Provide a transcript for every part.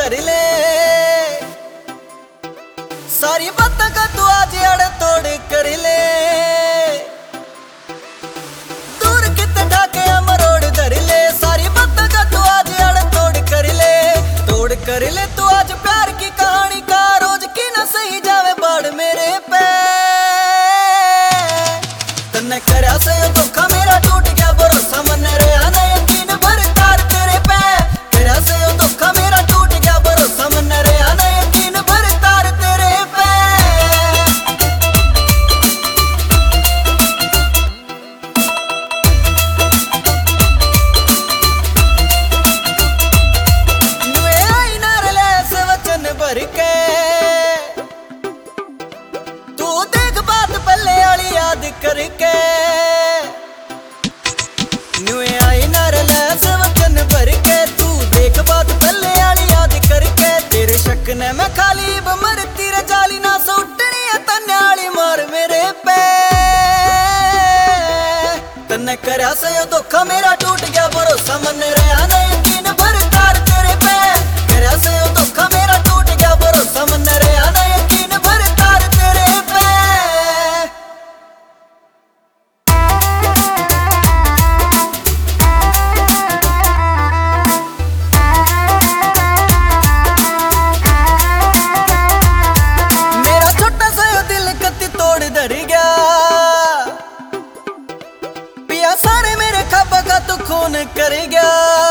धर ले। सारी बातों का तू आज अड़ तोड़ कर ले। दूर कितने ढाके अमरोड़ धर ले। सारी बातों का तू आज अड़ तोड़ कर ले। तोड़ कर ले तू आज प्यार की कहानी का। रोज की न सही जावे बाढ़ मेरे पे। तन्ने करया से धोखा मेरा टूट गया भरोसा मन रहा ना यकीन भर तार तेरे पे। करया से धोखा मेरा टूट गया भरोसा मन रहा ना यकीन भर तार तेरे पे। नुए आई नार ले से वचन भर के। तू देख बात पल्ले वाली याद करके। नुए आई नार ले से वचन भर के। तू देख बात पल्ले वाली याद करके। तेरे शक ने मैं खाली मरती रे जाली ना सुटनी है तन्ने वाली मार मेरे पे। तन्ने करया से धोखा मेरा टूट गया भरोसा मन रहा ना यकीन भर तार तेरे पे। करया से धोखा मेरा टूट गया भरोसा मन रहा ना यकीन भर तार तेरे पे। मेरा छोटा सा दिल कत्ती तोड़ धर गया। पिया सारे मेरे खाबा का तू खून कर गया।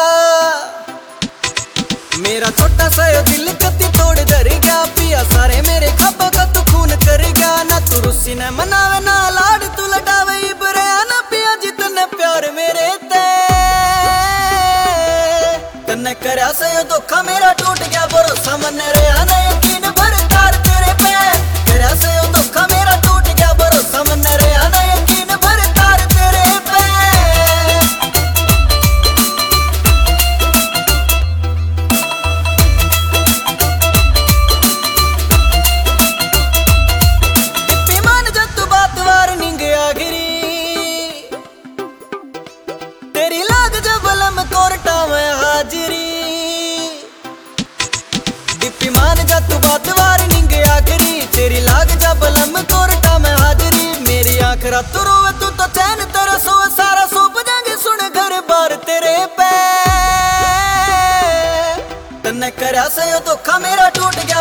मेरा छोटा सा दिल कत्ती तोड़ धर गया। पिया सारे मेरे खाबा का तू खून कर गया। ना तू रुस्सी ने मनावे ना लाड तू लटावे इबरे ना पिया जितने प्यार मेरे ते। तन्ने करया से धोखा मेरा टूट गया भरोसा मन रहा ना यकीन भर तार तेरे पे। करया से धोखा मेरा टूट गया भरोसा मन रहा ना यकीन भर तार तेरे पे। डिप्पी मान जा तू बात वार्निंग आखिरी। तेरी लाग जब लम कोर्टा में हाजिरी। डिप्पी मान जा तू बात वार्निंग आखिरी। तेरी लाग जब लम कोर्टा में हाजिरी। मेरी आंख रात रोवे तू तो चैन तेरा सो सारा सौंप जाएंगे सुन घर बार तेरे पे। तन्ने करया से धोखा मेरा टूट गया